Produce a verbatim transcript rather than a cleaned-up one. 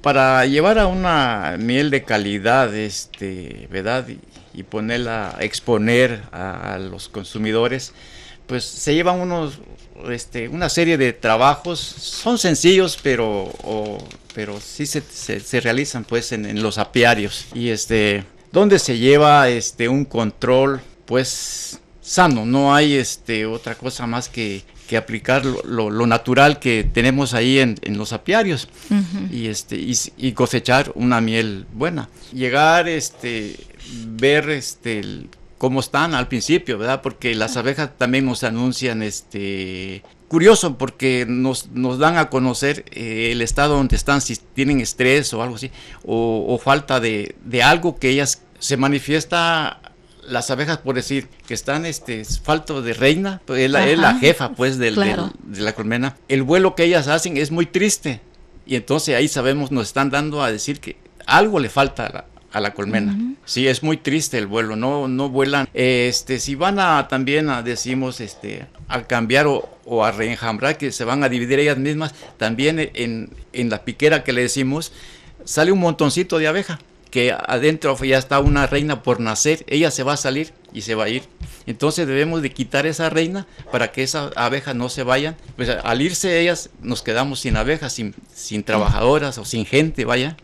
para llevar a una miel de calidad, este, ¿verdad? Y, y ponerla, exponer a, a los consumidores, pues se llevan unos, este, una serie de trabajos, son sencillos, pero, o, pero sí se, se, se realizan pues en, en los apiarios, y este, donde se lleva este, un control pues sano, no hay este, otra cosa más que que aplicar lo, lo, lo natural que tenemos ahí en, en los apiarios, uh-huh. y este y, y cosechar una miel buena. Llegar, este, ver este el, cómo están al principio, ¿verdad? Porque las abejas también nos anuncian, este, curioso, porque nos, nos dan a conocer eh, el estado donde están, si tienen estrés o algo así, o, o falta de, de algo que ellas se manifiesta. Las abejas, por decir, que están este falto de reina, pues es, la, es la jefa pues del, claro. del, de la colmena. El vuelo que ellas hacen es muy triste, y entonces ahí sabemos, nos están dando a decir que algo le falta a la, a la colmena. Uh-huh. Sí, es muy triste el vuelo, no, no vuelan. Este, si van a también a, decimos, este, a cambiar o, o a reenjambrar, que se van a dividir ellas mismas, también en, en la piquera que le decimos, sale un montoncito de abeja, que adentro ya está una reina por nacer, ella se va a salir y se va a ir. Entonces debemos de quitar esa reina para que esas abejas no se vayan. Pues al irse ellas nos quedamos sin abejas, sin, sin trabajadoras o sin gente, vaya.